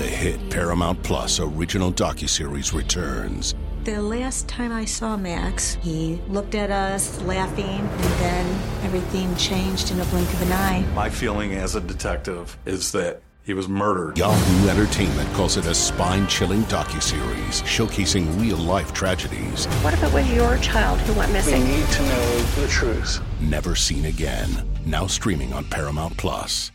The hit Paramount Plus original docuseries returns. The last time I saw Max, he looked at us laughing, and then everything changed in a blink of an eye. My feeling as a detective is that he was murdered. Yahoo Entertainment calls it a spine-chilling docuseries showcasing real-life tragedies. What if it was your child who went missing? We need to know the truth. Never seen again. Now streaming on Paramount Plus.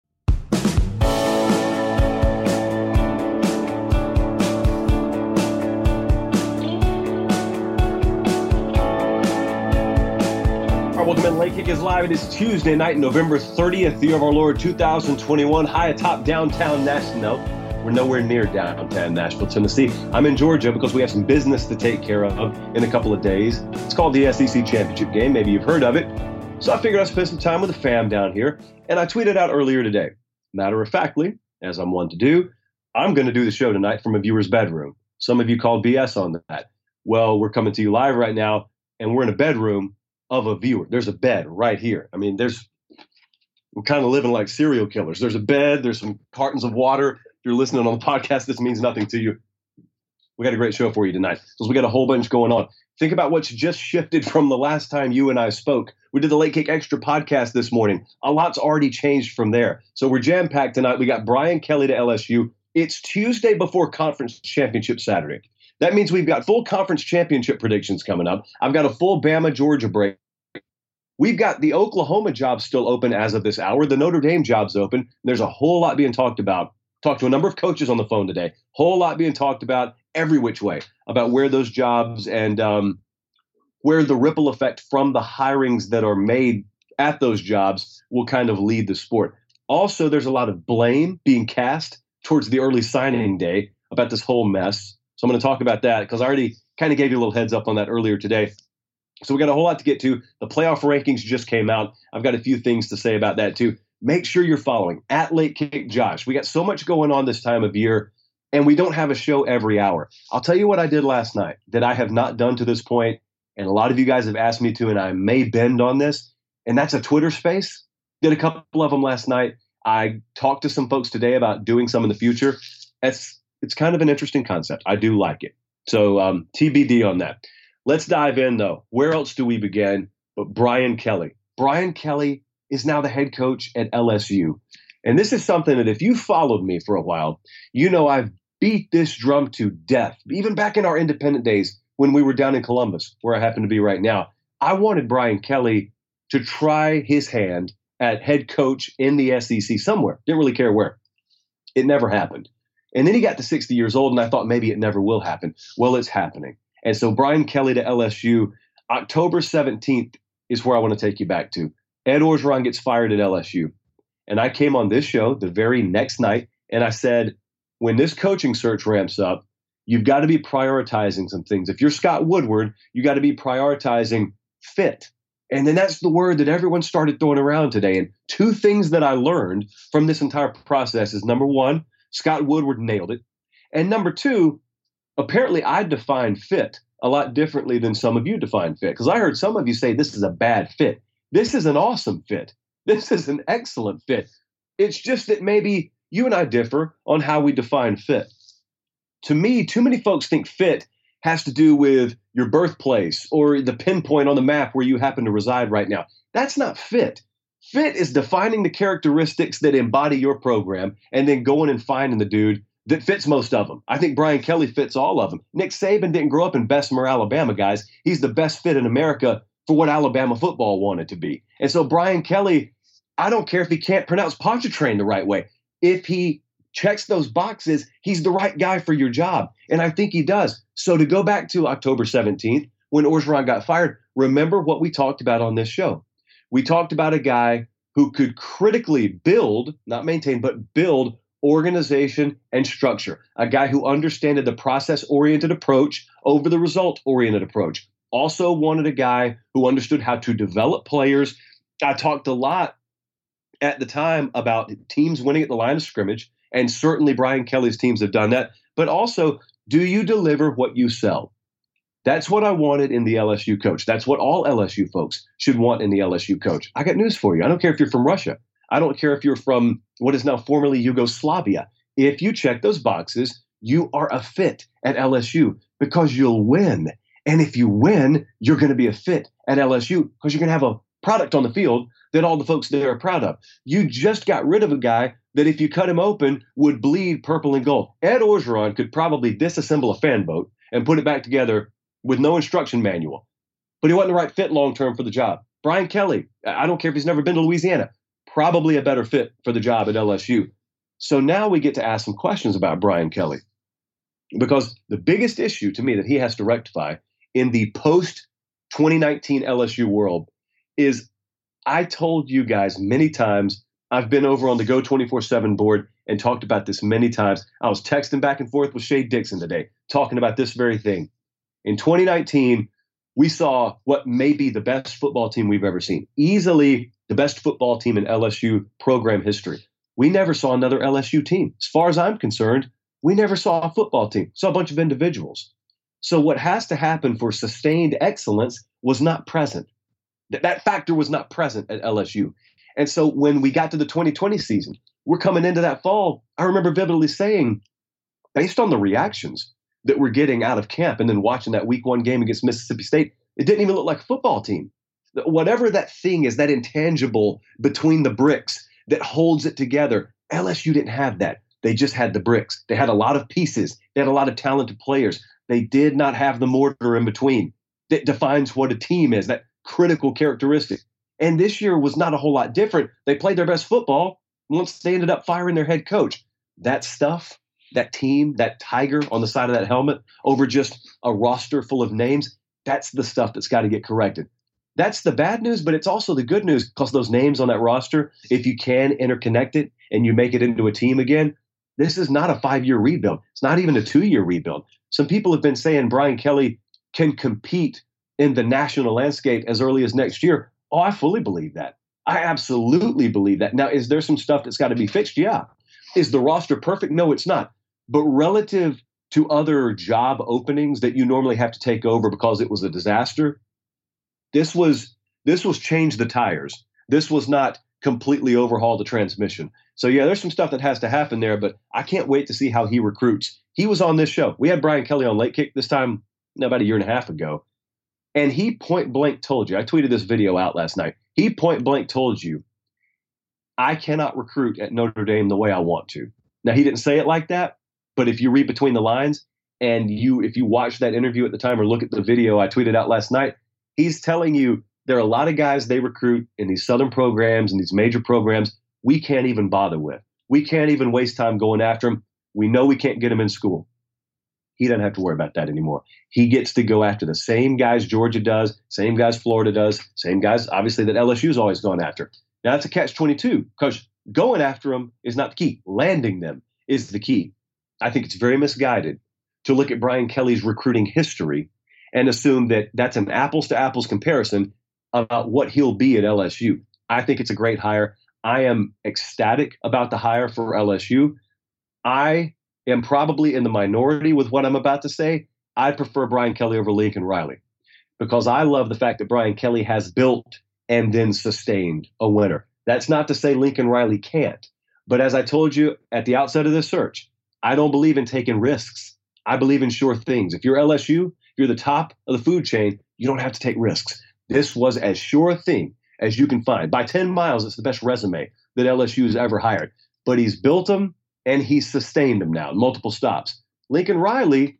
Welcome in. Late Kick is live. It is Tuesday night, November 30th, the year of our Lord 2021. High atop downtown Nashville. No, we're nowhere near downtown Nashville, Tennessee. I'm in Georgia because we have some business to take care of in a couple of days. It's called the SEC Championship Game. Maybe you've heard of it. So I figured I'd spend some time with the fam down here, and I tweeted out earlier today. Matter of factly, as I'm one to do, I'm going to do the show tonight from a viewer's bedroom. Some of you called BS on that. Well, we're coming to you live right now, and we're in a bedroom of a viewer. There's a bed right here. I mean, we're kind of living like serial killers. There's a bed, there's some cartons of water. If you're listening on the podcast, this means nothing to you. We got a great show for you tonight because we got a whole bunch going on. Think about what's just shifted from the last time you and I spoke. We did the Late Kick Extra podcast this morning. A lot's already changed from there. So we're jam-packed tonight. We got Brian Kelly to LSU. It's Tuesday before Conference Championship Saturday. That means we've got full conference championship predictions coming up. I've got a full Bama-Georgia break. We've got the Oklahoma job still open as of this hour. The Notre Dame job's open. There's a whole lot being talked about. Talked to a number of coaches on the phone today. Whole lot being talked about every which way about where those jobs and where the ripple effect from the hirings that are made at those jobs will kind of lead the sport. Also, there's a lot of blame being cast towards the early signing day about this whole mess. So I'm going to talk about that because I already kind of gave you a little heads up on that earlier today. So we got a whole lot to get to. The playoff rankings just came out. I've got a few things to say about that too. Make sure you're following at Late Kick Josh. We got so much going on this time of year, and we don't have a show every hour. I'll tell you what I did last night that I have not done to this point, and a lot of you guys have asked me to, and I may bend on this, and that's a Twitter space. Did a couple of them last night. I talked to some folks today about doing some in the future. It's kind of an interesting concept. I do like it. So TBD on that. Let's dive in, though. Where else do we begin but Brian Kelly? Brian Kelly is now the head coach at LSU. And this is something that if you followed me for a while, you know I've beat this drum to death. Even back in our independent days when we were down in Columbus, where I happen to be right now, I wanted Brian Kelly to try his hand at head coach in the SEC somewhere. Didn't really care where. It never happened. And then he got to 60 years old, and I thought maybe it never will happen. Well, it's happening. And so Brian Kelly to LSU, October 17th is where I want to take you back to. Ed Orgeron gets fired at LSU. And I came on this show the very next night, and I said, when this coaching search ramps up, you've got to be prioritizing some things. If you're Scott Woodward, you got to be prioritizing fit. And then that's the word that everyone started throwing around today. And two things that I learned from this entire process is, number one, Scott Woodward nailed it. And number two, apparently I define fit a lot differently than some of you define fit. Because I heard some of you say this is a bad fit. This is an awesome fit. This is an excellent fit. It's just that maybe you and I differ on how we define fit. To me, too many folks think fit has to do with your birthplace or the pinpoint on the map where you happen to reside right now. That's not fit. Fit is defining the characteristics that embody your program and then going and finding the dude that fits most of them. I think Brian Kelly fits all of them. Nick Saban didn't grow up in Bessemer, Alabama, guys. He's the best fit in America for what Alabama football wanted to be. And so Brian Kelly, I don't care if he can't pronounce Pontchartrain the right way. If he checks those boxes, he's the right guy for your job. And I think he does. So to go back to October 17th, when Orgeron got fired, remember what we talked about on this show. We talked about a guy who could critically build, not maintain, but build organization and structure. A guy who understood the process-oriented approach over the result-oriented approach. Also wanted a guy who understood how to develop players. I talked a lot at the time about teams winning at the line of scrimmage, and certainly Brian Kelly's teams have done that. But also, do you deliver what you sell? That's what I wanted in the LSU coach. That's what all LSU folks should want in the LSU coach. I got news for you. I don't care if you're from Russia. I don't care if you're from what is now formerly Yugoslavia. If you check those boxes, you are a fit at LSU because you'll win. And if you win, you're going to be a fit at LSU because you're going to have a product on the field that all the folks there are proud of. You just got rid of a guy that if you cut him open would bleed purple and gold. Ed Orgeron could probably disassemble a fan boat and put it back together with no instruction manual. But he wasn't the right fit long-term for the job. Brian Kelly, I don't care if he's never been to Louisiana, probably a better fit for the job at LSU. So now we get to ask some questions about Brian Kelly. Because the biggest issue to me that he has to rectify in the post-2019 LSU world is, I told you guys many times, I've been over on the Go 24/7 board and talked about this many times. I was texting back and forth with Shea Dixon today, talking about this very thing. In 2019, we saw what may be the best football team we've ever seen. Easily the best football team in LSU program history. We never saw another LSU team. As far as I'm concerned, we never saw a football team. Saw a bunch of individuals. So what has to happen for sustained excellence was not present. That factor was not present at LSU. And so when we got to the 2020 season, we're coming into that fall. I remember vividly saying, based on the reactions that we're getting out of camp and then watching that week 1 game against Mississippi State, it didn't even look like a football team. Whatever that thing is, that intangible between the bricks that holds it together, LSU didn't have that. They just had the bricks. They had a lot of pieces. They had a lot of talented players. They did not have the mortar in between that defines what a team is, that critical characteristic. And this year was not a whole lot different. They played their best football once they ended up firing their head coach. That stuff, that team, that tiger on the side of that helmet over just a roster full of names, that's the stuff that's got to get corrected. That's the bad news, but it's also the good news because those names on that roster, if you can interconnect it and you make it into a team again, this is not a 5-year rebuild. It's not even a 2-year rebuild. Some people have been saying Brian Kelly can compete in the national landscape as early as next year. Oh, I fully believe that. I absolutely believe that. Now, is there some stuff that's got to be fixed? Yeah. Is the roster perfect? No, it's not. But relative to other job openings that you normally have to take over because it was a disaster, this was change the tires. This was not completely overhaul the transmission. So, yeah, there's some stuff that has to happen there, but I can't wait to see how he recruits. He was on this show. We had Brian Kelly on Late Kick this time about a year and a half ago. And he point blank told you, I tweeted this video out last night. He point blank told you, I cannot recruit at Notre Dame the way I want to. Now, he didn't say it like that, but if you read between the lines and if you watch that interview at the time or look at the video I tweeted out last night, he's telling you there are a lot of guys they recruit in these Southern programs and these major programs we can't even bother with. We can't even waste time going after them. We know we can't get them in school. He doesn't have to worry about that anymore. He gets to go after the same guys Georgia does, same guys Florida does, same guys, obviously, that LSU's always gone after. Now, that's a catch-22 because going after them is not the key. Landing them is the key. I think it's very misguided to look at Brian Kelly's recruiting history and assume that that's an apples-to-apples comparison about what he'll be at LSU. I think it's a great hire. I am ecstatic about the hire for LSU. I am probably in the minority with what I'm about to say. I prefer Brian Kelly over Lincoln Riley because I love the fact that Brian Kelly has built and then sustained a winner. That's not to say Lincoln Riley can't. But as I told you at the outset of this search, I don't believe in taking risks. I believe in sure things. If you're LSU, if you're the top of the food chain, you don't have to take risks. This was as sure a thing as you can find. By 10 miles, it's the best resume that LSU has ever hired. But he's built them and he's sustained them now, multiple stops. Lincoln Riley,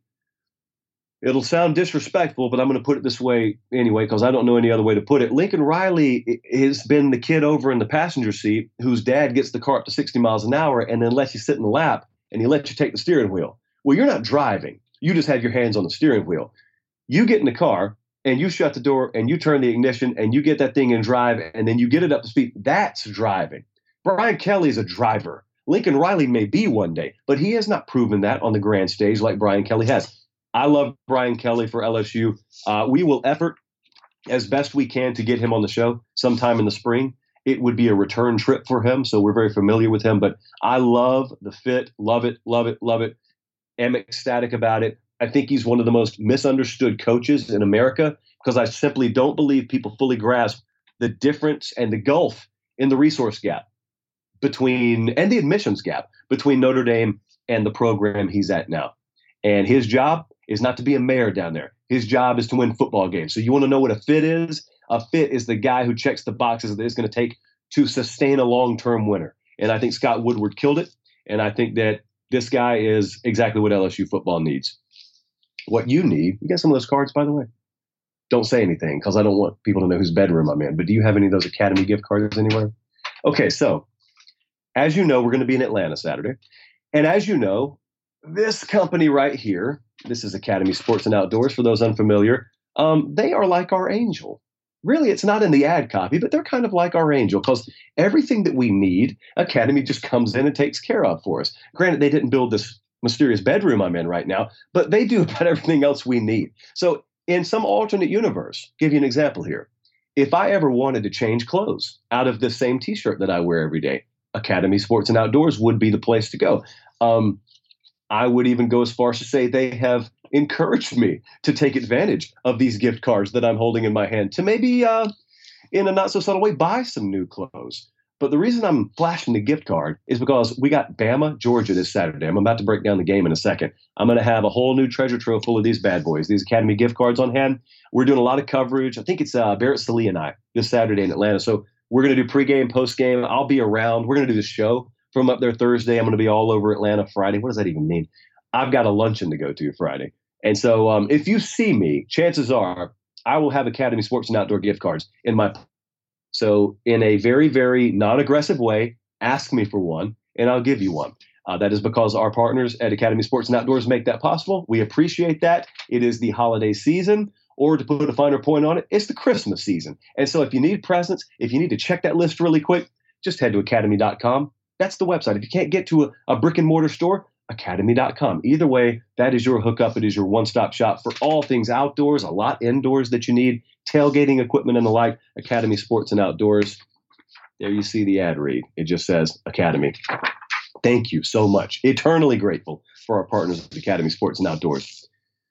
it'll sound disrespectful, but I'm going to put it this way anyway because I don't know any other way to put it. Lincoln Riley has been the kid over in the passenger seat whose dad gets the car up to 60 miles an hour and then lets you sit in the lap and he lets you take the steering wheel. Well, you're not driving. You just have your hands on the steering wheel. You get in the car and you shut the door and you turn the ignition and you get that thing in drive and then you get it up to speed. That's driving. Brian Kelly is a driver. Lincoln Riley may be one day, but he has not proven that on the grand stage like Brian Kelly has. I love Brian Kelly for LSU. We will effort as best we can to get him on the show sometime in the spring. It would be a return trip for him, so we're very familiar with him. But I love the fit. Love it, love it, love it. Am ecstatic about it. I think he's one of the most misunderstood coaches in America because I simply don't believe people fully grasp the difference and the gulf in the resource gap between and the admissions gap between Notre Dame and the program he's at now. And his job is not to be a mayor down there. His job is to win football games. So you want to know what a fit is? A fit is the guy who checks the boxes that it's going to take to sustain a long-term winner. And I think Scott Woodward killed it. And I think that this guy is exactly what LSU football needs. What you need, you got some of those cards, by the way. Don't say anything because I don't want people to know whose bedroom I'm in. But do you have any of those Academy gift cards anywhere? Okay, so as you know, we're going to be in Atlanta Saturday. And as you know, this company right here, this is Academy Sports and Outdoors, for those unfamiliar, they are like our angel. Really, it's not in the ad copy, but they're kind of like our angel because everything that we need, Academy just comes in and takes care of for us. Granted, they didn't build this mysterious bedroom I'm in right now, but they do about everything else we need. So in some alternate universe, give you an example here. If I ever wanted to change clothes out of the same T-shirt that I wear every day, Academy Sports and Outdoors would be the place to go. I would even go as far as to say they have encouraged me to take advantage of these gift cards that I'm holding in my hand to maybe, in a not so subtle way, buy some new clothes. But the reason I'm flashing the gift card is because we got Bama, Georgia this Saturday. I'm about to break down the game in a second. I'm going to have a whole new treasure trove full of these bad boys, these Academy gift cards on hand. We're doing a lot of coverage. I think it's Barrett Sallee and I this Saturday in Atlanta. So we're going to do pregame, postgame. I'll be around. We're going to do the show from up there Thursday. I'm going to be all over Atlanta Friday. What does that even mean? I've got a luncheon to go to Friday. And so if you see me, chances are I will have Academy Sports and Outdoor gift cards in my. So in a very, very non-aggressive way, ask me for one, and I'll give you one. That is because our partners at Academy Sports and Outdoors make that possible. We appreciate that. It is the holiday season, or to put a finer point on it, it's the Christmas season. And so if you need presents, if you need to check that list really quick, just head to academy.com. That's the website. If you can't get to a brick and mortar store, academy.com. Either way, that is your hookup. It is your one-stop shop for all things outdoors, a lot indoors that you need, tailgating equipment and the like. Academy Sports and Outdoors. There you see the ad read. It just says Academy. Thank you so much. Eternally grateful for our partners at Academy Sports and Outdoors.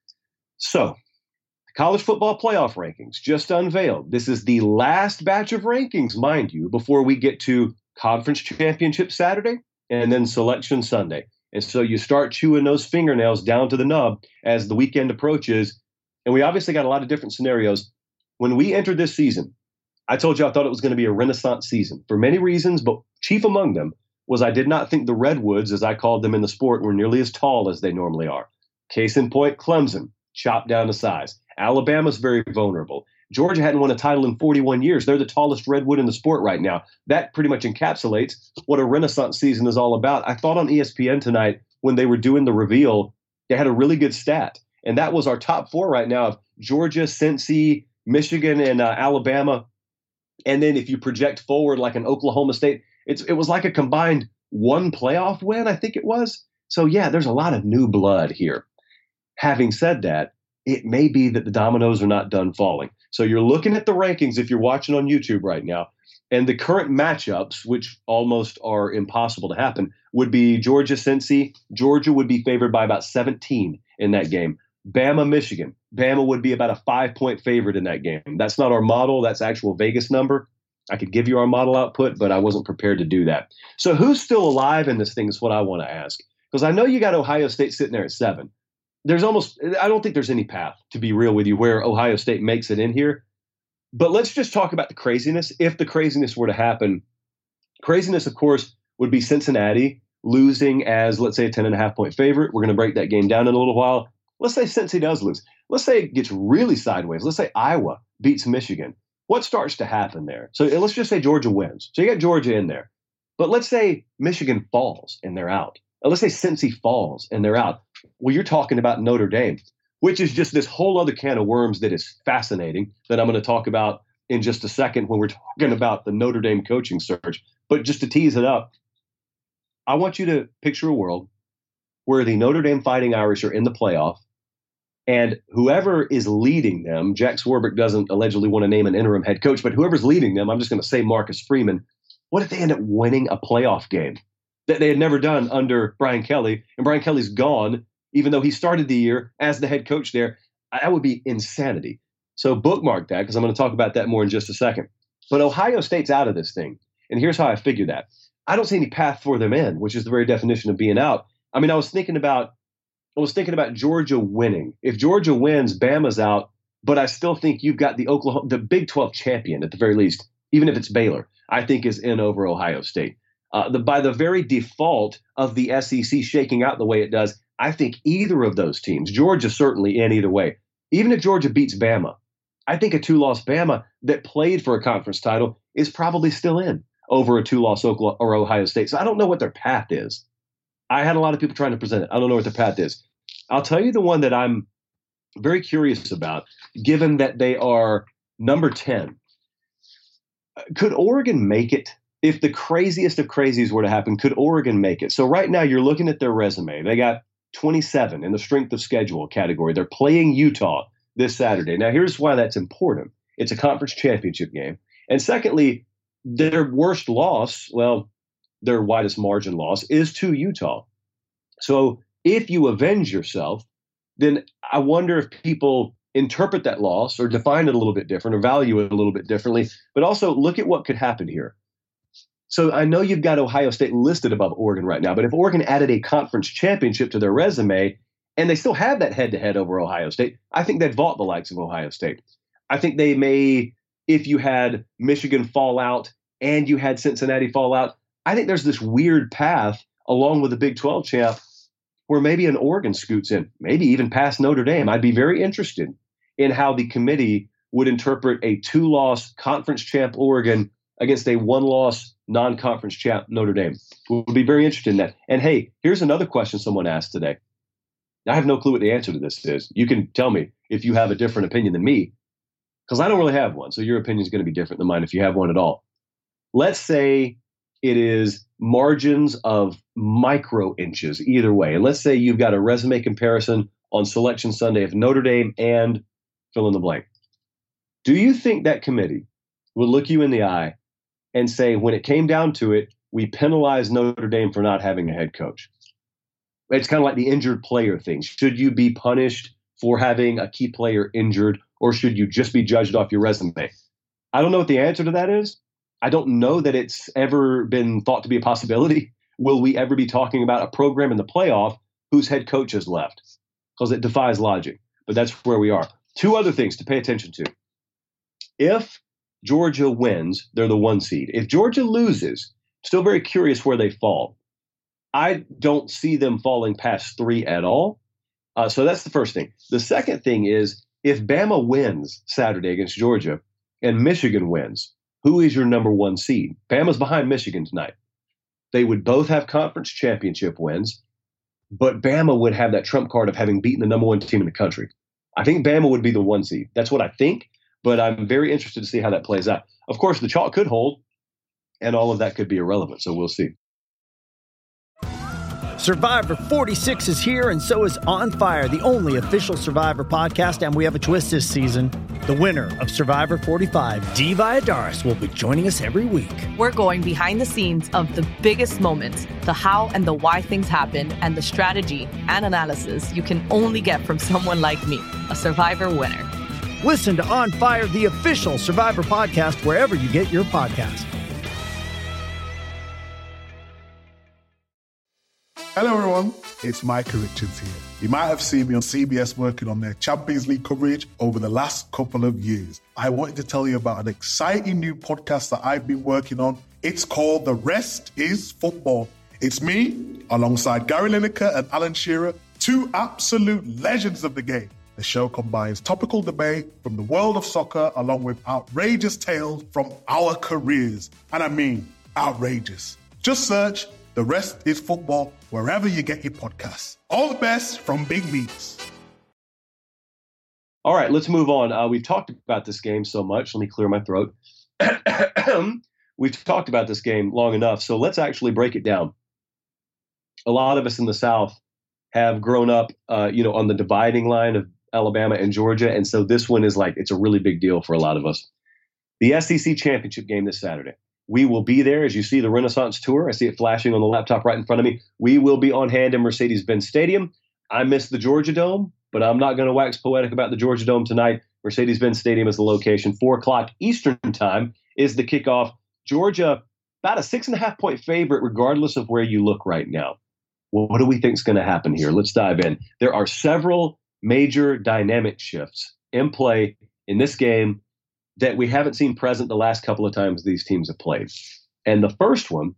So, the college football playoff rankings just unveiled. This is the last batch of rankings, mind you, before we get to Conference Championship Saturday and then Selection Sunday. And so you start chewing those fingernails down to the nub as the weekend approaches. And we obviously got a lot of different scenarios. When we entered this season, I told you I thought it was going to be a renaissance season for many reasons, but chief among them was I did not think the Redwoods, as I called them in the sport, were nearly as tall as they normally are. Case in point, Clemson, chopped down to size. Alabama's very vulnerable. Georgia hadn't won a title in 41 years. They're the tallest redwood in the sport right now. That pretty much encapsulates what a renaissance season is all about. I thought on ESPN tonight when they were doing the reveal, they had a really good stat. And that was our top four right now of Georgia, Cincy, Michigan, and Alabama. And then if you project forward like an Oklahoma State, it was like a combined one playoff win, I think it was. So, yeah, there's a lot of new blood here. Having said that, it may be that the dominoes are not done falling. So you're looking at the rankings if you're watching on YouTube right now, and the current matchups, which almost are impossible to happen, would be Georgia, Cincy. Georgia would be favored by about 17 in that game. Bama, Michigan. Bama would be about a 5-point favorite in that game. That's not our model. That's actual Vegas number. I could give you our model output, but I wasn't prepared to do that. So who's still alive in this thing is what I want to ask. Because I know you got Ohio State sitting there at 7. I don't think there's any path, to be real with you, where Ohio State makes it in here. But let's just talk about the craziness. If the craziness were to happen, craziness, of course, would be Cincinnati losing as, let's say, a 10.5-point favorite. We're going to break that game down in a little while. Let's say Cincy does lose. Let's say it gets really sideways. Let's say Iowa beats Michigan. What starts to happen there? So let's just say Georgia wins. So you got Georgia in there. But let's say Michigan falls and they're out. Or let's say Cincy falls and they're out. Well, you're talking about Notre Dame, which is just this whole other can of worms that is fascinating that I'm going to talk about in just a second when we're talking about the Notre Dame coaching search. But just to tease it up, I want you to picture a world where the Notre Dame Fighting Irish are in the playoff, and whoever is leading them, Jack Swarbrick doesn't allegedly want to name an interim head coach, but whoever's leading them, I'm just going to say Marcus Freeman. What if they end up winning a playoff game that they had never done under Brian Kelly, and Brian Kelly's gone, even though he started the year as the head coach there? That would be insanity. So bookmark that, because I'm going to talk about that more in just a second. But Ohio State's out of this thing, and here's how I figure that. I don't see any path for them in, which is the very definition of being out. I mean, I was thinking about Georgia winning. If Georgia wins, Bama's out, but I still think you've got the Big 12 champion at the very least, even if it's Baylor, I think is in over Ohio State. By the very default of the SEC shaking out the way it does, I think either of those teams, Georgia certainly in either way, even if Georgia beats Bama, I think a 2-loss Bama that played for a conference title is probably still in over a 2-loss Oklahoma or Ohio State. So I don't know what their path is. I had a lot of people trying to present it. I don't know what their path is. I'll tell you the one that I'm very curious about, given that they are number 10. Could Oregon make it? If the craziest of crazies were to happen, could Oregon make it? So right now you're looking at their resume. They got 27 in the strength of schedule category. They're playing Utah this Saturday. Now, here's why that's important. It's a conference championship game. And secondly, their worst loss, well, their widest margin loss is to Utah. So if you avenge yourself, then I wonder if people interpret that loss or define it a little bit different or value it a little bit differently. But also look at what could happen here. So I know you've got Ohio State listed above Oregon right now, but if Oregon added a conference championship to their resume and they still have that head-to-head over Ohio State, I think they'd vault the likes of Ohio State. I think they may, if you had Michigan fall out and you had Cincinnati fall out, I think there's this weird path along with the Big 12 champ where maybe an Oregon scoots in, maybe even past Notre Dame. I'd be very interested in how the committee would interpret a 2-loss conference champ Oregon against a 1-loss non-conference champ Notre Dame. We'll be very interested in that. And hey, here's another question someone asked today. I have no clue what the answer to this is. You can tell me if you have a different opinion than me, because I don't really have one. So your opinion is going to be different than mine if you have one at all. Let's say it is margins of micro inches either way. And let's say you've got a resume comparison on Selection Sunday of Notre Dame and fill in the blank. Do you think that committee would look you in the eye and say, when it came down to it, we penalized Notre Dame for not having a head coach? It's kind of like the injured player thing. Should you be punished for having a key player injured, or should you just be judged off your resume? I don't know what the answer to that is. I don't know that it's ever been thought to be a possibility. Will we ever be talking about a program in the playoff whose head coach has left? Because it defies logic. But that's where we are. Two other things to pay attention to. If Georgia wins, they're the 1 seed. If Georgia loses, still very curious where they fall. I don't see them falling past 3 at all. So that's the first thing. The second thing is, if Bama wins Saturday against Georgia and Michigan wins, who is your number 1 seed? Bama's behind Michigan tonight. They would both have conference championship wins, but Bama would have that trump card of having beaten the number 1 team in the country. I think Bama would be the 1 seed. That's what I think, but I'm very interested to see how that plays out. Of course, the chalk could hold, and all of that could be irrelevant, so we'll see. Survivor 46 is here, and so is On Fire, the only official Survivor podcast, and we have a twist this season. The winner of Survivor 45, Dee Valladares, will be joining us every week. We're going behind the scenes of the biggest moments, the how and the why things happen, and the strategy and analysis you can only get from someone like me, a Survivor winner. Listen to On Fire, the official Survivor podcast, wherever you get your podcast. Hello everyone, it's Micah Richards here. You might have seen me on CBS working on their Champions League coverage over the last couple of years. I wanted to tell you about an exciting new podcast that I've been working on. It's called The Rest is Football. It's me, alongside Gary Lineker and Alan Shearer, 2 absolute legends of the game. The show combines topical debate from the world of soccer along with outrageous tales from our careers. And I mean, outrageous. Just search The Rest is Football wherever you get your podcasts. All the best from Big Meats. All right, let's move on. We've talked about this game so much. Let me clear my throat. We've talked about this game long enough, so let's actually break it down. A lot of us in the South have grown up, on the dividing line of Alabama and Georgia, and so this one is it's a really big deal for a lot of us. The SEC championship game this Saturday. We will be there. As you see the Renaissance Tour, I see it flashing on the laptop right in front of me. We will be on hand in Mercedes-Benz Stadium. I miss the Georgia Dome, but I'm not going to wax poetic about the Georgia Dome tonight. Mercedes-Benz Stadium is the location. 4 o'clock Eastern time is the kickoff. Georgia, about a 6.5-point favorite, regardless of where you look right now. what do we think is going to happen here? Let's dive in. There are several major dynamic shifts in play in this game that we haven't seen present the last couple of times these teams have played. And the first one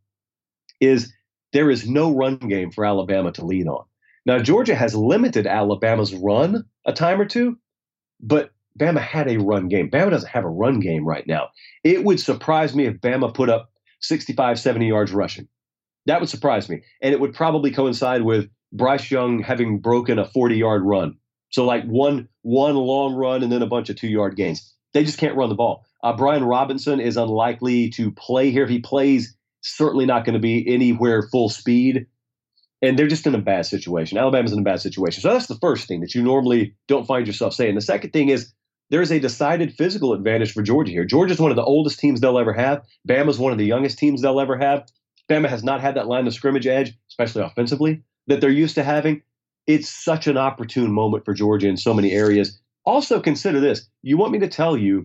is there is no run game for Alabama to lean on. Now, Georgia has limited Alabama's run a time or two, but Bama had a run game. Bama doesn't have a run game right now. It would surprise me if Bama put up 65, 70 yards rushing. That would surprise me. And it would probably coincide with Bryce Young having broken a 40-yard run. So like one long run and then a bunch of 2-yard gains. They just can't run the ball. Brian Robinson is unlikely to play here. If he plays, certainly not going to be anywhere full speed. And they're just in a bad situation. Alabama's in a bad situation. So that's the first thing that you normally don't find yourself saying. The second thing is there's a decided physical advantage for Georgia here. Georgia's one of the oldest teams they'll ever have. Bama's one of the youngest teams they'll ever have. Bama has not had that line of scrimmage edge, especially offensively, that they're used to having. It's such an opportune moment for Georgia in so many areas. Also consider this. You want me to tell you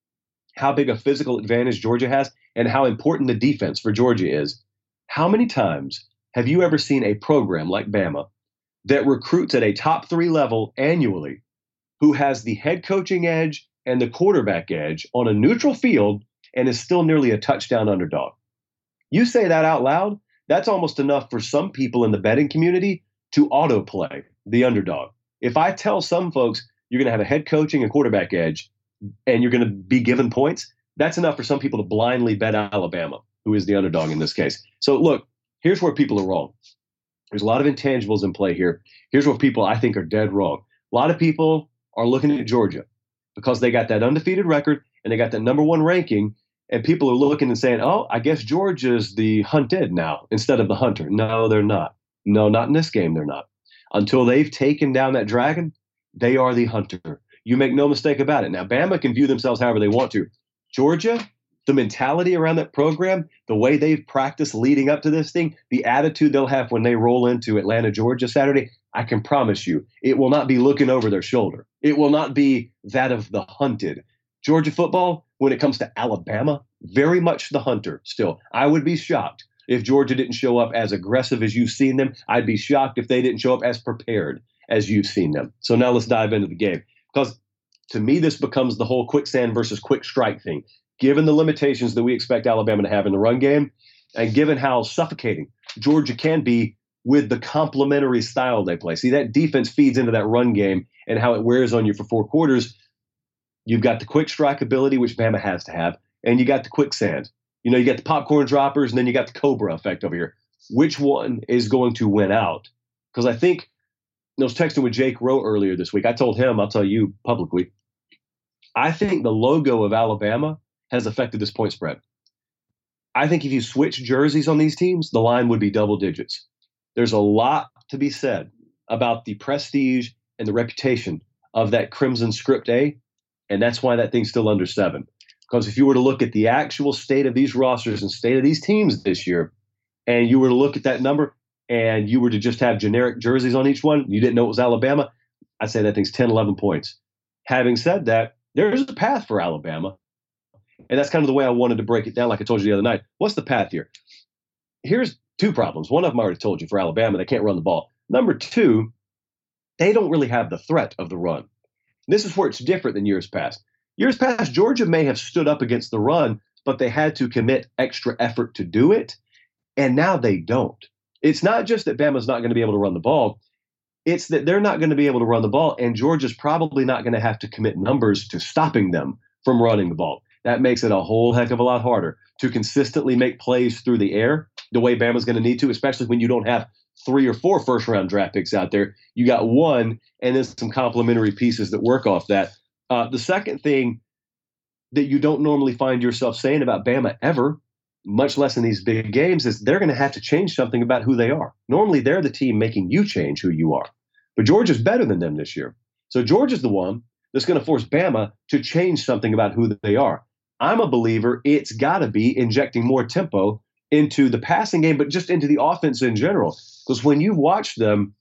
how big a physical advantage Georgia has and how important the defense for Georgia is. How many times have you ever seen a program like Bama that recruits at a top 3 level annually who has the head coaching edge and the quarterback edge on a neutral field and is still nearly a touchdown underdog? You say that out loud, that's almost enough for some people in the betting community to autoplay the underdog. If I tell some folks you're going to have a head coaching and quarterback edge and you're going to be given points, that's enough for some people to blindly bet Alabama, who is the underdog in this case. So look, here's where people are wrong. There's a lot of intangibles in play here. Here's where people I think are dead wrong. A lot of people are looking at Georgia because they got that undefeated record and they got that number 1 ranking. And people are looking and saying, oh, I guess Georgia's the hunted now instead of the hunter. No, they're not. No, not in this game, they're not. Until they've taken down that dragon, they are the hunter. You make no mistake about it. Now, Bama can view themselves however they want to. Georgia, the mentality around that program, the way they've practiced leading up to this thing, the attitude they'll have when they roll into Atlanta, Georgia Saturday, I can promise you, it will not be looking over their shoulder. It will not be that of the hunted. Georgia football, when it comes to Alabama, very much the hunter still. I would be shocked if Georgia didn't show up as aggressive as you've seen them. I'd be shocked if they didn't show up as prepared as you've seen them. So now let's dive into the game. Because to me, this becomes the whole quicksand versus quick strike thing. Given the limitations that we expect Alabama to have in the run game, and given how suffocating Georgia can be with the complementary style they play. See, that defense feeds into that run game and how it wears on you for 4 quarters. You've got the quick strike ability, which Bama has to have, and you got the quicksand. You know, you got the popcorn droppers, and then you got the Cobra effect over here. Which one is going to win out? Because I think I was texting with Jake Rowe earlier this week. I told him, I'll tell you publicly, I think the logo of Alabama has affected this point spread. I think if you switch jerseys on these teams, the line would be double digits. There's a lot to be said about the prestige and the reputation of that Crimson Script A, and that's why that thing's still under 7. Because if you were to look at the actual state of these rosters and state of these teams this year, and you were to look at that number, and you were to just have generic jerseys on each one, you didn't know it was Alabama, I'd say that thing's 10, 11 points. Having said that, there's a path for Alabama, and that's kind of the way I wanted to break it down like I told you the other night. What's the path here? Here's 2 problems. One of them I already told you for Alabama. They can't run the ball. Number 2, they don't really have the threat of the run. This is where it's different than years past. Years past, Georgia may have stood up against the run, but they had to commit extra effort to do it, and now they don't. It's not just that Bama's not going to be able to run the ball. It's that they're not going to be able to run the ball, and Georgia's probably not going to have to commit numbers to stopping them from running the ball. That makes it a whole heck of a lot harder to consistently make plays through the air the way Bama's going to need to, especially when you don't have 3 or 4 first-round draft picks out there. You got 1 and then some complementary pieces that work off that. The second thing that you don't normally find yourself saying about Bama ever, much less in these big games, is they're going to have to change something about who they are. Normally, they're the team making you change who you are. But Georgia's better than them this year. So Georgia's the one that's going to force Bama to change something about who they are. I'm a believer it's got to be injecting more tempo into the passing game, but just into the offense in general. Because when you watch them,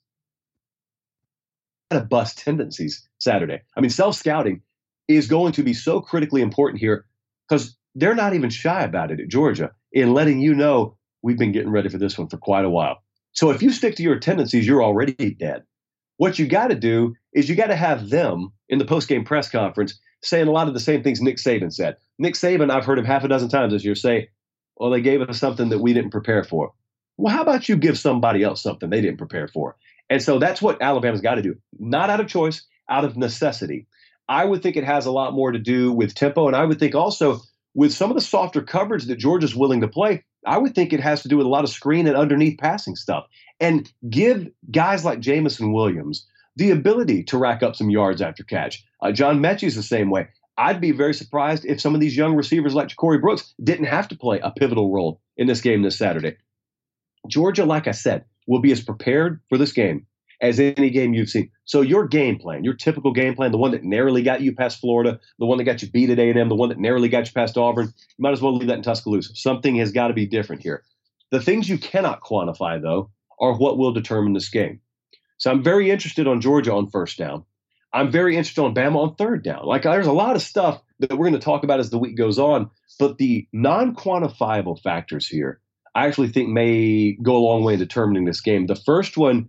kind of bust tendencies Saturday. I mean, self-scouting is going to be so critically important here because they're not even shy about it at Georgia in letting you know we've been getting ready for this one for quite a while. So if you stick to your tendencies, you're already dead. What you got to do is you got to have them in the post-game press conference saying a lot of the same things Nick Saban said. Nick Saban, I've heard him half a dozen times this year say, well, they gave us something that we didn't prepare for. Well, how about you give somebody else something they didn't prepare for? And so that's what Alabama's got to do. Not out of choice, out of necessity. I would think it has a lot more to do with tempo, and I would think also with some of the softer coverage that Georgia's willing to play, I would think it has to do with a lot of screen and underneath passing stuff. And give guys like Jamison Williams the ability to rack up some yards after catch. John Mechie's the same way. I'd be very surprised if some of these young receivers like Ja'Cory Brooks didn't have to play a pivotal role in this game this Saturday. Georgia, like I said, will be as prepared for this game as any game you've seen. So your game plan, your typical game plan, the one that narrowly got you past Florida, the one that got you beat at A&M, the one that narrowly got you past Auburn, you might as well leave that in Tuscaloosa. Something has got to be different here. The things you cannot quantify, though, are what will determine this game. So I'm very interested on Georgia on first down. I'm very interested on Bama on third down. Like, there's a lot of stuff that we're going to talk about as the week goes on, but the non-quantifiable factors here, I actually think may go a long way in determining this game. The first one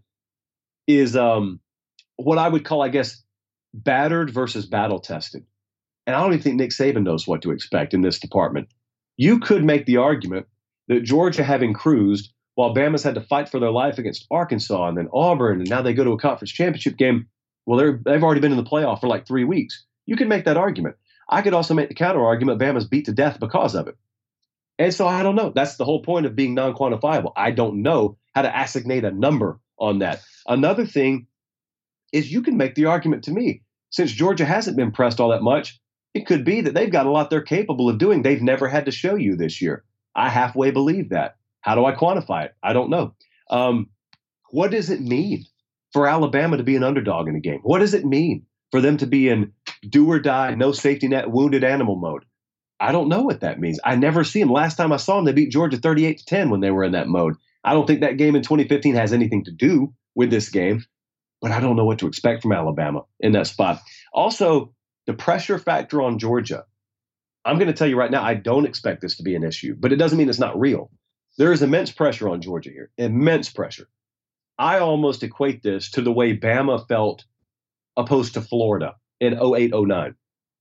is what I would call, I guess, battered versus battle-tested. And I don't even think Nick Saban knows what to expect in this department. You could make the argument that Georgia, having cruised, while Bama's had to fight for their life against Arkansas and then Auburn, and now they go to a conference championship game, well, they've already been in the playoff for like 3 weeks. You can make that argument. I could also make the counter argument Bama's beat to death because of it. And so I don't know. That's the whole point of being non-quantifiable. I don't know how to assignate a number on that. Another thing is you can make the argument to me, since Georgia hasn't been pressed all that much, it could be that they've got a lot they're capable of doing they've never had to show you this year. I halfway believe that. How do I quantify it? I don't know. What does it mean for Alabama to be an underdog in a game? What does it mean for them to be in do or die, no safety net, wounded animal mode? I don't know what that means. I never see them. Last time I saw them, they beat Georgia 38-10 when they were in that mode. I don't think that game in 2015 has anything to do with this game, but I don't know what to expect from Alabama in that spot. Also, the pressure factor on Georgia. I'm going to tell you right now, I don't expect this to be an issue, but it doesn't mean it's not real. There is immense pressure on Georgia here, immense pressure. I almost equate this to the way Bama felt opposed to Florida in 08-09.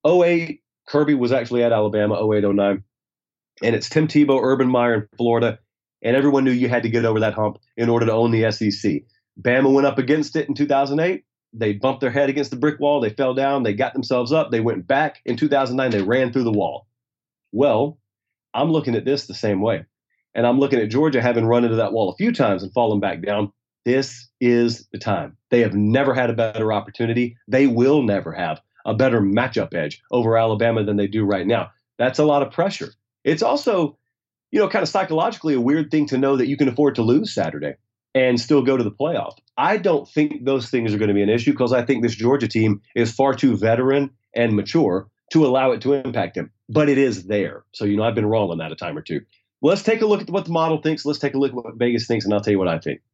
08, Kirby was actually at Alabama, 08-09, and it's Tim Tebow, Urban Meyer in Florida, and everyone knew you had to get over that hump in order to own the SEC. Bama went up against it in 2008. They bumped their head against the brick wall. They fell down. They got themselves up. They went back. In 2009, they ran through the wall. Well, I'm looking at this the same way. And I'm looking at Georgia having run into that wall a few times and fallen back down. This is the time. They have never had a better opportunity. They will never have a better matchup edge over Alabama than they do right now. That's a lot of pressure. It's also, kind of psychologically a weird thing to know that you can afford to lose Saturday and still go to the playoff. I don't think those things are going to be an issue because I think this Georgia team is far too veteran and mature to allow it to impact them. But it is there. So, I've been wrong on that a time or two. Let's take a look at what the model thinks. Let's take a look at what Vegas thinks, and I'll tell you what I think.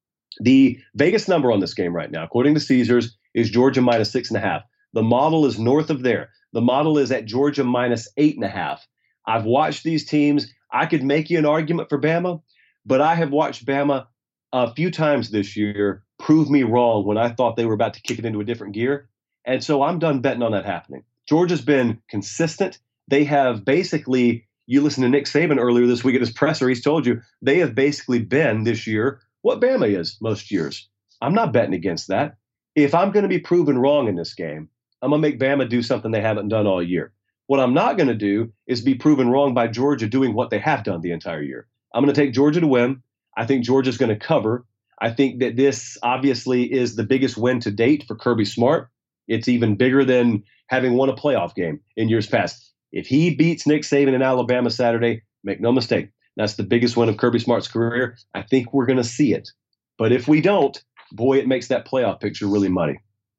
The Vegas number on this game right now, according to Caesars, is Georgia minus 6.5. The model is north of there. The model is at Georgia minus 8.5. I've watched these teams. I could make you an argument for Bama, but I have watched Bama a few times this year prove me wrong when I thought they were about to kick it into a different gear. And so I'm done betting on that happening. Georgia's been consistent. They have basically, you listen to Nick Saban earlier this week at his presser, he's told you they have basically been this year what Bama is most years. I'm not betting against that. If I'm going to be proven wrong in this game, I'm going to make Bama do something they haven't done all year. What I'm not going to do is be proven wrong by Georgia doing what they have done the entire year. I'm going to take Georgia to win. I think Georgia's going to cover. I think that this obviously is the biggest win to date for Kirby Smart. It's even bigger than having won a playoff game in years past. If he beats Nick Saban in Alabama Saturday, make no mistake, that's the biggest win of Kirby Smart's career. I think we're going to see it. But if we don't, boy, it makes that playoff picture really muddy.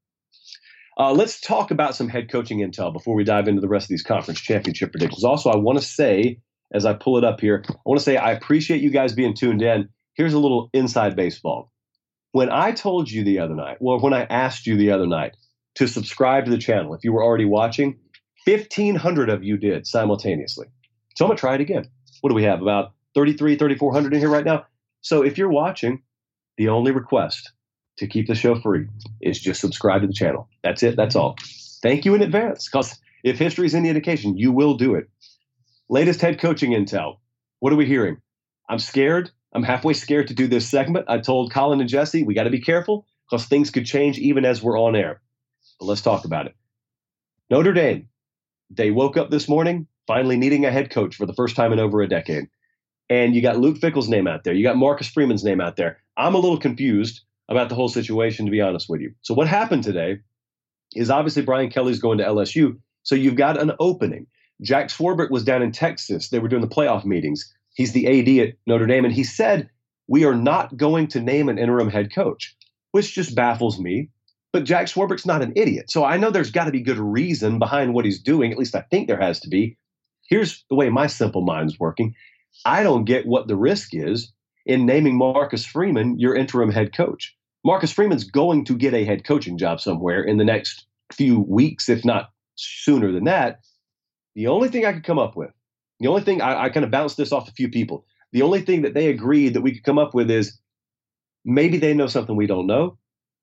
Let's talk about some head coaching intel before we dive into the rest of these conference championship predictions. Also, I want to say, as I pull it up here, I want to say I appreciate you guys being tuned in. Here's a little inside baseball. When I told you the other night, when I asked you the other night to subscribe to the channel, if you were already watching, 1,500 of you did simultaneously. So I'm going to try it again. What do we have? About 3,400 in here right now. So if you're watching, The only request to keep the show free is just subscribe to the channel. That's it. That's all. Thank you in advance, because if history is any indication, you will do it. Latest head coaching intel. What are we hearing? I'm scared. I'm halfway scared to do this segment. I told Colin and Jesse, we got to be careful because things could change even as we're on air. But let's talk about it. Notre Dame, they woke up this morning finally needing a head coach for the first time in over a decade. And you got Luke Fickell's name out there. You got Marcus Freeman's name out there. I'm a little confused about the whole situation, to be honest with you. So what happened today is obviously Brian Kelly's going to LSU. So you've got an opening. Jack Swarbrick was down in Texas. They were doing the playoff meetings. He's the AD at Notre Dame. And he said, we are not going to name an interim head coach, which just baffles me. But Jack Swarbrick's not an idiot. So I know there's got to be good reason behind what he's doing. At least I think there has to be. Here's the way my simple mind's working. I don't get what the risk is in naming Marcus Freeman your interim head coach. Marcus Freeman's going to get a head coaching job somewhere in the next few weeks, if not sooner than that. The only thing I could come up with, the only thing I kind of bounced this off a few people. The only thing that they agreed that we could come up with is maybe they know something we don't know,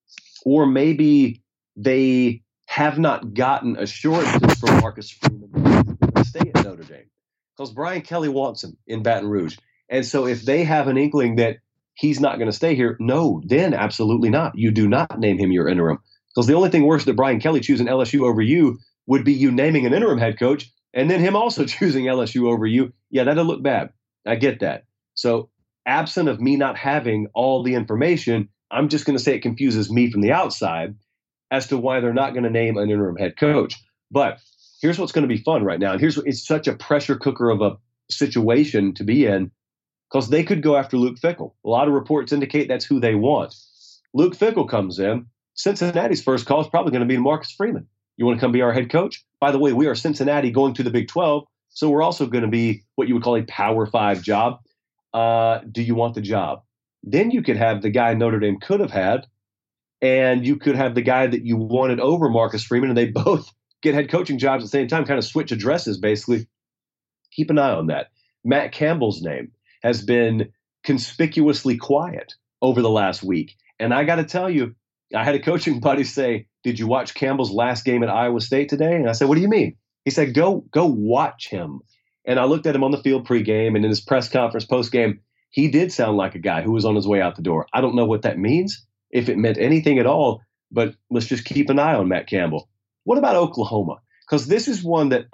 or maybe they have not gotten assurances from Marcus Freeman that he's going to stay at Notre Dame. Because Brian Kelly wants him in Baton Rouge. And so if they have an inkling that he's not going to stay here, no, then absolutely not. You do not name him your interim. Because the only thing worse than Brian Kelly choosing LSU over you would be you naming an interim head coach and then him also choosing LSU over you. Yeah, that'll look bad. I get that. So absent of me not having all the information, I'm just going to say it confuses me from the outside as to why they're not going to name an interim head coach. But here's what's going to be fun right now. And it's such a pressure cooker of a situation to be in, because they could go after Luke Fickell. A lot of reports indicate that's who they want. Luke Fickell comes in. Cincinnati's first call is probably going to be Marcus Freeman. You want to come be our head coach? By the way, we are Cincinnati going to the Big 12, so we're also going to be what you would call a Power 5 job. Do you want the job? Then you could have the guy Notre Dame could have had, and you could have the guy that you wanted over Marcus Freeman, and they both get head coaching jobs at the same time, kind of switch addresses, basically. Keep an eye on that. Matt Campbell's name has been conspicuously quiet over the last week. And I got to tell you, I had a coaching buddy say, did you watch Campbell's last game at Iowa State today? And I said, what do you mean? He said, go watch him. And I looked at him on the field pregame and in his press conference postgame. He did sound like a guy who was on his way out the door. I don't know what that means, if it meant anything at all, but let's just keep an eye on Matt Campbell. What about Oklahoma? Because this is one that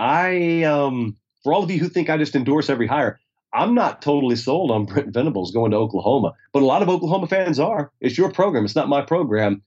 for all of you who think I just endorse every hire, I'm not totally sold on Brent Venables going to Oklahoma, but a lot of Oklahoma fans are. It's your program. It's not my program.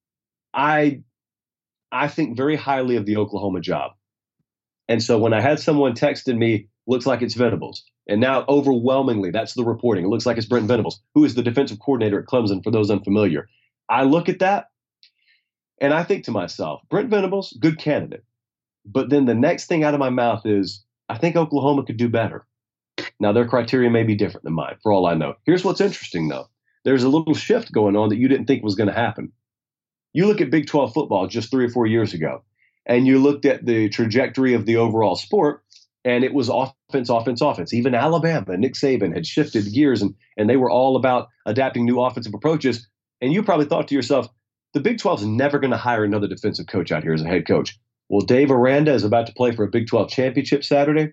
I think very highly of the Oklahoma job. And so when I had someone texting me, looks like it's Venables. And now overwhelmingly, that's the reporting. It looks like it's Brent Venables, who is the defensive coordinator at Clemson, for those unfamiliar. I look at that and I think to myself, Brent Venables, good candidate. But then the next thing out of my mouth is, I think Oklahoma could do better. Now, their criteria may be different than mine, for all I know. Here's what's interesting, though. There's a little shift going on that you didn't think was going to happen. You look at Big 12 football just 3 or 4 years ago, and you looked at the trajectory of the overall sport, and it was offense, offense, offense. Even Alabama, Nick Saban had shifted gears, and they were all about adapting new offensive approaches. And you probably thought to yourself, the Big 12 is never going to hire another defensive coach out here as a head coach. Well, Dave Aranda is about to play for a Big 12 championship Saturday.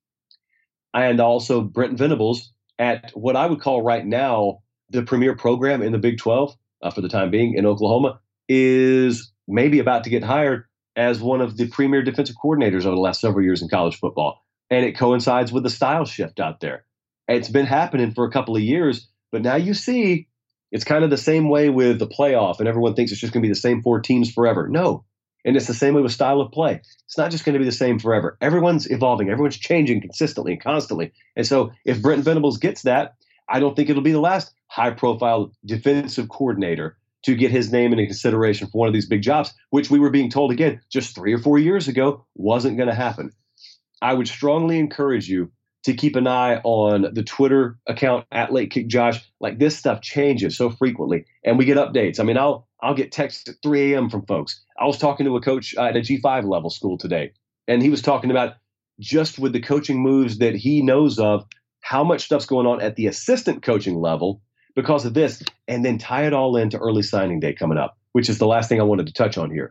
And also Brent Venables at what I would call right now the premier program in the Big 12 for the time being in Oklahoma is maybe about to get hired as one of the premier defensive coordinators over the last several years in college football. And it coincides with the style shift out there. It's been happening for a couple of years, but now you see it's kind of the same way with the playoff, and everyone thinks it's just going to be the same 4 teams forever. No. And it's the same way with style of play. It's not just going to be the same forever. Everyone's evolving. Everyone's changing consistently and constantly. And so if Brent Venables gets that, I don't think it'll be the last high-profile defensive coordinator to get his name into consideration for one of these big jobs, which we were being told, again, just 3 or 4 years ago wasn't going to happen. I would strongly encourage you to keep an eye on the Twitter account at LateKickJosh. Like, this stuff changes so frequently, and we get updates. I mean, I'll get texts at 3 a.m. from folks. I was talking to a coach at a G5 level school today, and he was talking about just with the coaching moves that he knows of, how much stuff's going on at the assistant coaching level because of this, and then tie it all into early signing day coming up, which is the last thing I wanted to touch on here.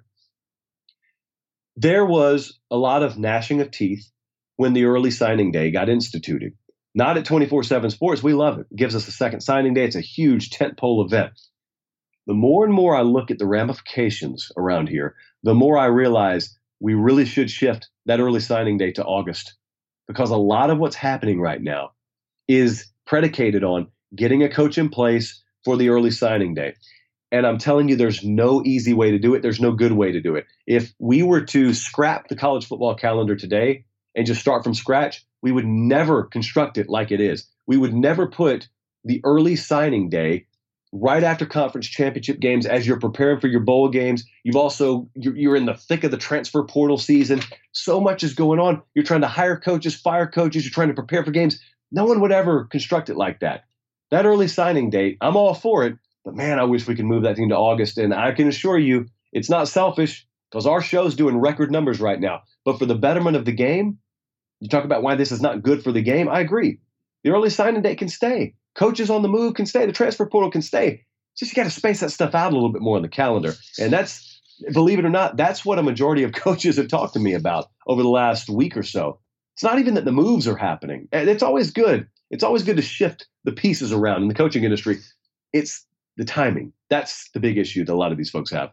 There was a lot of gnashing of teeth when the early signing day got instituted. Not at 24/7 Sports. We love it. It gives us a second signing day. It's a huge tentpole event. The more and more I look at the ramifications around here, the more I realize we really should shift that early signing day to August, because a lot of what's happening right now is predicated on getting a coach in place for the early signing day. And I'm telling you, there's no easy way to do it. There's no good way to do it. If we were to scrap the college football calendar today and just start from scratch, we would never construct it like it is. We would never put the early signing day right after conference championship games as you're preparing for your bowl games. You're in the thick of the transfer portal season. So much is going on. You're trying to hire coaches, fire coaches. You're trying to prepare for games. No one would ever construct it like that. That early signing date, I'm all for it. But man, I wish we could move that thing to August. And I can assure you, it's not selfish, because our show's doing record numbers right now. But for the betterment of the game, you talk about why this is not good for the game. I agree. The early signing date can stay. Coaches on the move can stay. The transfer portal can stay. Just you got to space that stuff out a little bit more on the calendar. And that's, believe it or not, that's what a majority of coaches have talked to me about over the last week or so. It's not even that the moves are happening. And it's always good. It's always good to shift the pieces around in the coaching industry. It's the timing. That's the big issue that a lot of these folks have.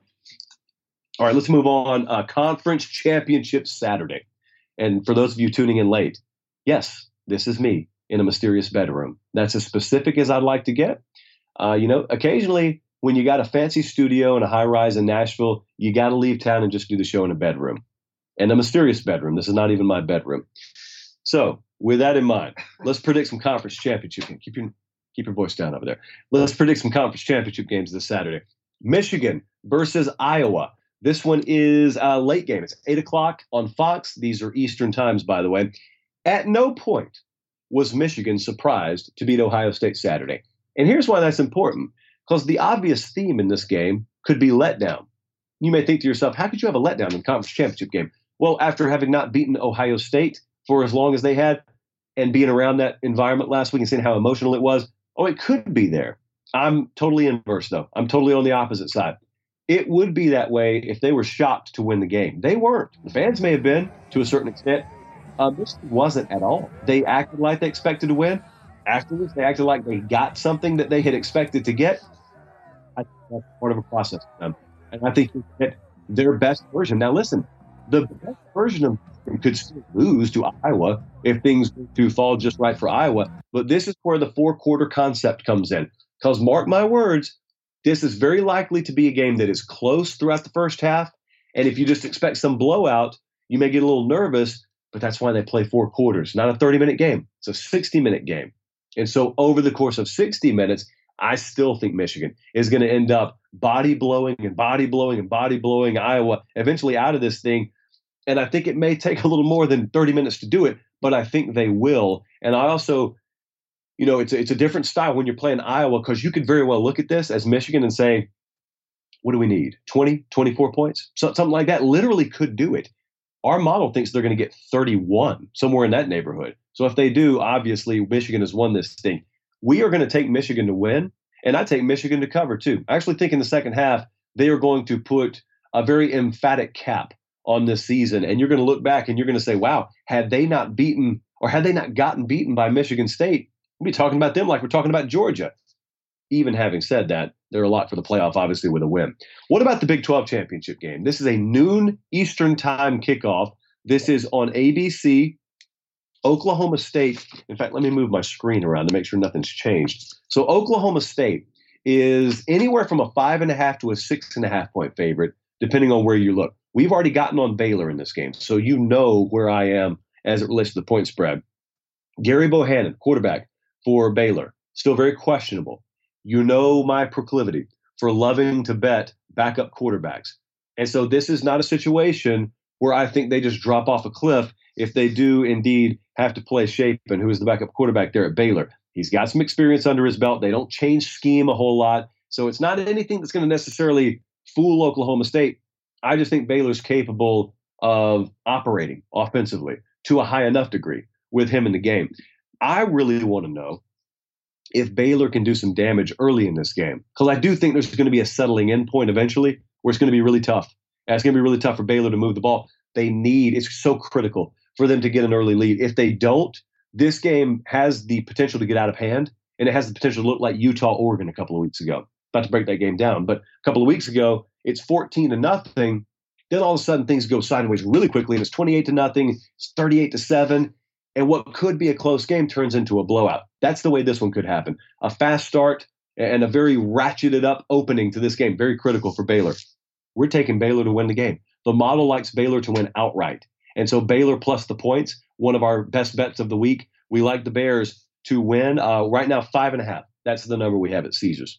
All right, let's move on. Conference Championship Saturday. And for those of you tuning in late, yes, this is me in a mysterious bedroom. That's as specific as I'd like to get. Occasionally when you got a fancy studio and a high rise in Nashville, you got to leave town and just do the show in a bedroom. And a mysterious bedroom. This is not even my bedroom. So with that in mind, let's predict some conference championship games. Keep your voice down over there. Let's predict some conference championship games this Saturday. Michigan versus Iowa. This one is a late game. It's 8 o'clock on Fox. These are Eastern times, by the way. At no point was Michigan surprised to beat Ohio State Saturday. And here's why that's important, because the obvious theme in this game could be letdown. You may think to yourself, how could you have a letdown in a conference championship game? Well, after having not beaten Ohio State for as long as they had and being around that environment last week and seeing how emotional it was, it could be there. I'm totally inverse, though. I'm totally on the opposite side. It would be that way if they were shocked to win the game. They weren't. The fans may have been to a certain extent. This wasn't at all. They acted like they expected to win. Afterwards, they acted like they got something that they had expected to get. I think that's part of a process for them. And I think you get their best version. Now, listen, the best version of them could still lose to Iowa if things do fall just right for Iowa. But this is where the four-quarter concept comes in. Because mark my words, this is very likely to be a game that is close throughout the first half. And if you just expect some blowout, you may get a little nervous. But that's why they play 4 quarters, not a 30-minute game. It's a 60-minute game. And so over the course of 60 minutes, I still think Michigan is going to end up body blowing Iowa eventually out of this thing. And I think it may take a little more than 30 minutes to do it, but I think they will. And I also, it's a different style when you're playing Iowa, because you could very well look at this as Michigan and say, what do we need? 20, 24 points? Something like that literally could do it. Our model thinks they're going to get 31, somewhere in that neighborhood. So if they do, obviously Michigan has won this thing. We are going to take Michigan to win, and I take Michigan to cover too. I actually think in the second half, they are going to put a very emphatic cap on this season. And you're going to look back and you're going to say, wow, had they not gotten beaten by Michigan State, we'll be talking about them like we're talking about Georgia. Even having said that, they're a lot for the playoff, obviously, with a win. What about the Big 12 championship game? This is a noon Eastern time kickoff. This is on ABC. Oklahoma State. In fact, let me move my screen around to make sure nothing's changed. So Oklahoma State is anywhere from a 5.5 to a 6.5 point favorite, depending on where you look. We've already gotten on Baylor in this game, so you know where I am as it relates to the point spread. Gary Bohannon, quarterback for Baylor, still very questionable. You know my proclivity for loving to bet backup quarterbacks. And so this is not a situation where I think they just drop off a cliff if they do indeed have to play Shapen, who is the backup quarterback there at Baylor. He's got some experience under his belt. They don't change scheme a whole lot. So it's not anything that's going to necessarily fool Oklahoma State. I just think Baylor's capable of operating offensively to a high enough degree with him in the game. I really want to know if Baylor can do some damage early in this game. Because I do think there's going to be a settling in point eventually where it's going to be really tough. And it's going to be really tough for Baylor to move the ball. It's so critical for them to get an early lead. If they don't, this game has the potential to get out of hand, and it has the potential to look like Utah-Oregon a couple of weeks ago. About to break that game down, but a couple of weeks ago, it's 14-0. Then all of a sudden things go sideways really quickly, and it's 28-0, it's 38-7, and what could be a close game turns into a blowout. That's the way this one could happen. A fast start and a very ratcheted up opening to this game, very critical for Baylor. We're taking Baylor to win the game. The model likes Baylor to win outright. And so Baylor plus the points, one of our best bets of the week. We like the Bears to win. Right now, 5.5. That's the number we have at Caesars.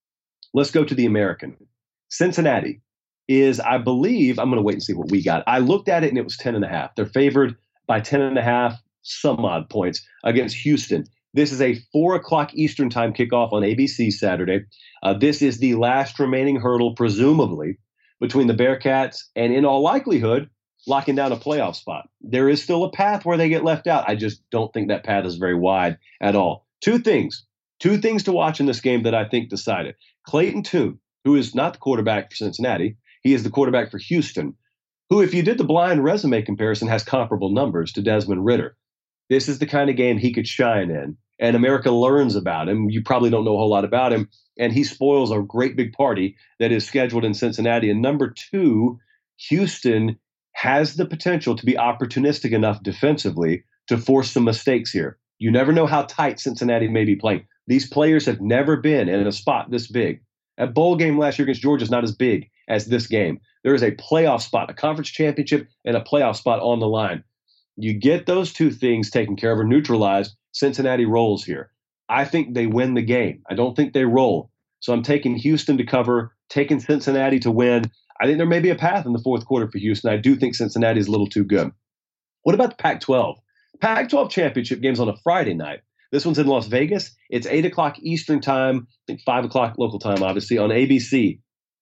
Let's go to the American. Cincinnati is, I believe, I'm going to wait and see what we got. I looked at it and it was 10.5. They're favored by 10.5, some odd points against Houston. This is a 4 o'clock Eastern time kickoff on ABC Saturday. This is the last remaining hurdle, presumably, between the Bearcats and, in all likelihood, locking down a playoff spot. There is still a path where they get left out. I just don't think that path is very wide at all. Two things to watch in this game that I think decide it. Clayton Tune, who is not the quarterback for Cincinnati, he is the quarterback for Houston, who, if you did the blind resume comparison, has comparable numbers to Desmond Ridder. This is the kind of game he could shine in, and America learns about him. You probably don't know a whole lot about him, and he spoils a great big party that is scheduled in Cincinnati. And number two, Houston has the potential to be opportunistic enough defensively to force some mistakes here. You never know how tight Cincinnati may be playing. These players have never been in a spot this big. A bowl game last year against Georgia is not as big as this game. There is a playoff spot, a conference championship, and a playoff spot on the line. You get those two things taken care of or neutralized, Cincinnati rolls here. I think they win the game. I don't think they roll. So I'm taking Houston to cover, taking Cincinnati to win. I think there may be a path in the fourth quarter for Houston. I do think Cincinnati is a little too good. What about the Pac-12? Pac-12 championship game's on a Friday night. This one's in Las Vegas. It's 8 o'clock Eastern time, I think 5 o'clock local time, obviously, on ABC.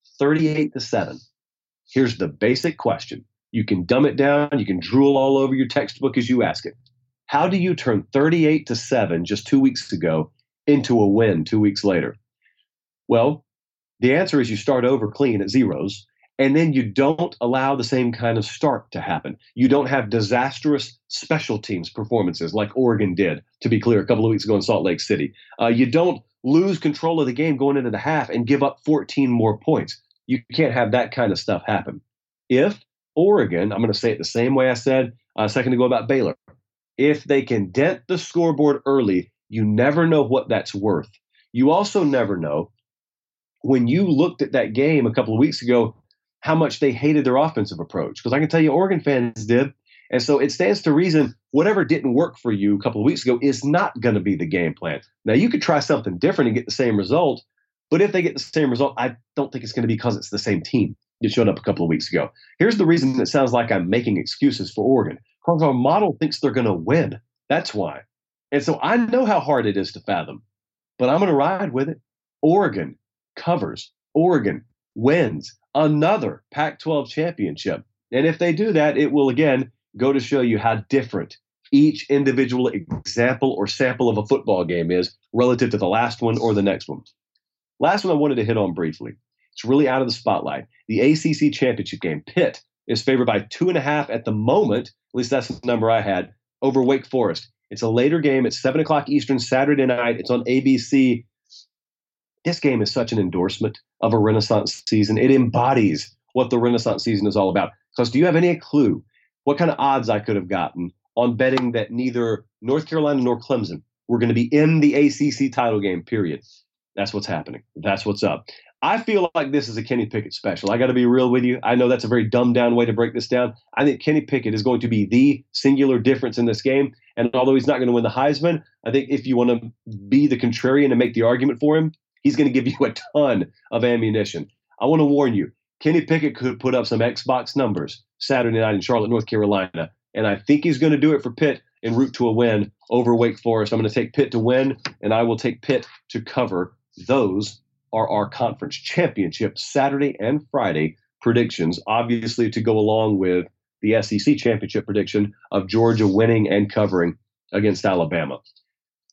38-7. Here's the basic question. You can dumb it down. You can drool all over your textbook as you ask it. How do you turn 38-7 just 2 weeks ago into a win 2 weeks later? Well, the answer is you start over clean at zeros, and then you don't allow the same kind of start to happen. You don't have disastrous special teams performances like Oregon did, to be clear, a couple of weeks ago in Salt Lake City. You don't lose control of the game going into the half and give up 14 more points. You can't have that kind of stuff happen. If Oregon, I'm going to say it the same way I said a second ago about Baylor, if they can dent the scoreboard early, you never know what that's worth. You also never know, when you looked at that game a couple of weeks ago, how much they hated their offensive approach. Because I can tell you Oregon fans did. And so it stands to reason whatever didn't work for you a couple of weeks ago is not going to be the game plan. Now, you could try something different and get the same result. But if they get the same result, I don't think it's going to be because it's the same team that showed up a couple of weeks ago. Here's the reason it sounds like I'm making excuses for Oregon. Because our model thinks they're going to win. That's why. And so I know how hard it is to fathom. But I'm going to ride with it. Oregon covers. Oregon wins another Pac-12 championship. And if they do that, it will again go to show you how different each individual example or sample of a football game is relative to the last one or the next one. Last one I wanted to hit on briefly. It's really out of the spotlight. The ACC championship game. Pitt is favored by 2.5 at the moment, at least that's the number I had, over Wake Forest. It's a later game. It's 7 o'clock Eastern Saturday night. It's on ABC. This game is such an endorsement of a Renaissance season. It embodies what the Renaissance season is all about. Because do you have any clue what kind of odds I could have gotten on betting that neither North Carolina nor Clemson were going to be in the ACC title game, period? That's what's happening. That's what's up. I feel like this is a Kenny Pickett special. I got to be real with you. I know that's a very dumbed down way to break this down. I think Kenny Pickett is going to be the singular difference in this game. And although he's not going to win the Heisman, I think if you want to be the contrarian and make the argument for him, he's going to give you a ton of ammunition. I want to warn you, Kenny Pickett could put up some Xbox numbers Saturday night in Charlotte, North Carolina. And I think he's going to do it for Pitt en route to a win over Wake Forest. I'm going to take Pitt to win, and I will take Pitt to cover. Those are our conference championship Saturday and Friday predictions, obviously to go along with the SEC championship prediction of Georgia winning and covering against Alabama.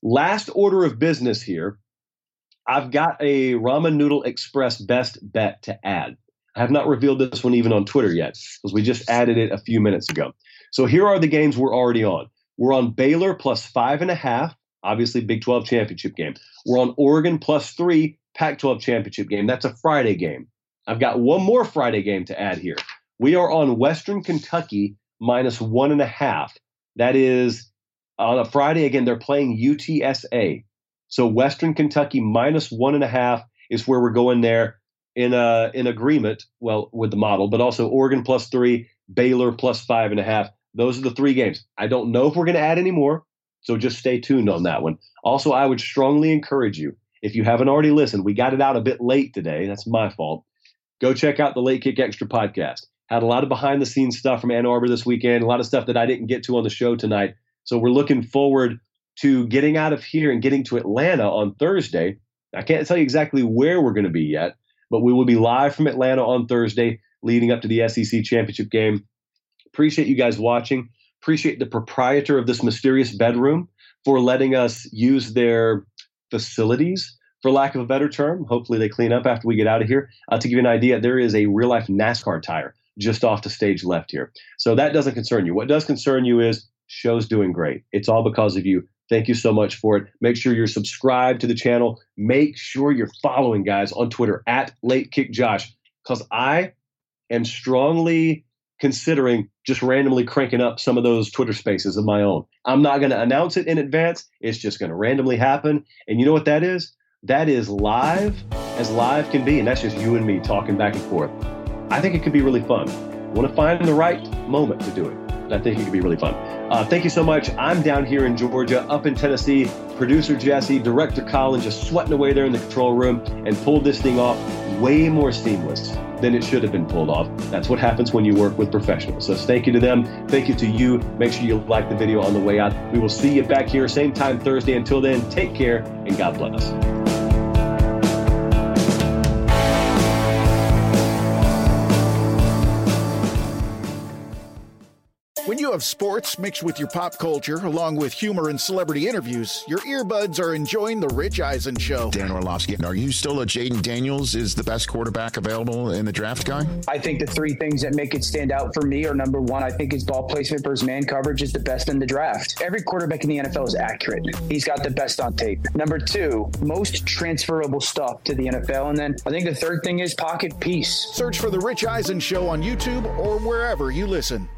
Last order of business here. I've got a Ramen Noodle Express best bet to add. I have not revealed this one even on Twitter yet because we just added it a few minutes ago. So here are the games we're already on. We're on Baylor plus 5.5, obviously Big 12 championship game. We're on Oregon plus 3, Pac-12 championship game. That's a Friday game. I've got one more Friday game to add here. We are on Western Kentucky minus 1.5. That is on a Friday. Again, they're playing UTSA. So Western Kentucky minus 1.5 is where we're going there in agreement, well, with the model, but also Oregon plus 3, Baylor plus 5.5. Those are the 3 games. I don't know if we're going to add any more, so just stay tuned on that one. Also, I would strongly encourage you, if you haven't already listened, we got it out a bit late today. That's my fault. Go check out the Late Kick Extra podcast. Had a lot of behind-the-scenes stuff from Ann Arbor this weekend, a lot of stuff that I didn't get to on the show tonight. So we're looking forward to getting out of here and getting to Atlanta on Thursday. I can't tell you exactly where we're going to be yet, but we will be live from Atlanta on Thursday leading up to the SEC championship game. Appreciate you guys watching. Appreciate the proprietor of this mysterious bedroom for letting us use their facilities, for lack of a better term. Hopefully they clean up after we get out of here. To give you an idea, there is a real-life NASCAR tire just off the stage left here. So that doesn't concern you. What does concern you is show's doing great. It's all because of you. Thank you so much for it. Make sure you're subscribed to the channel. Make sure you're following guys on Twitter at LateKickJosh, because I am strongly considering just randomly cranking up some of those Twitter spaces of my own. I'm not going to announce it in advance. It's just going to randomly happen. And you know what that is? That is live as live can be. And that's just you and me talking back and forth. I think it could be really fun. I want to find the right moment to do it. I think it could be really fun. Thank you so much. I'm down here in Georgia, up in Tennessee. Producer Jesse, director Colin, just sweating away there in the control room and pulled this thing off way more seamless than it should have been pulled off. That's what happens when you work with professionals. So thank you to them. Thank you to you. Make sure you like the video on the way out. We will see you back here same time Thursday. Until then, take care and God bless. When you have sports mixed with your pop culture, along with humor and celebrity interviews, your earbuds are enjoying The Rich Eisen Show. Dan Orlovsky, are you still a Jaden Daniels is the best quarterback available in the draft guy? I think the 3 things that make it stand out for me are, number 1, I think his ball placement for his man coverage is the best in the draft. Every quarterback in the NFL is accurate. He's got the best on tape. Number 2, most transferable stuff to the NFL. And then I think the 3rd thing is pocket peace. Search for The Rich Eisen Show on YouTube or wherever you listen.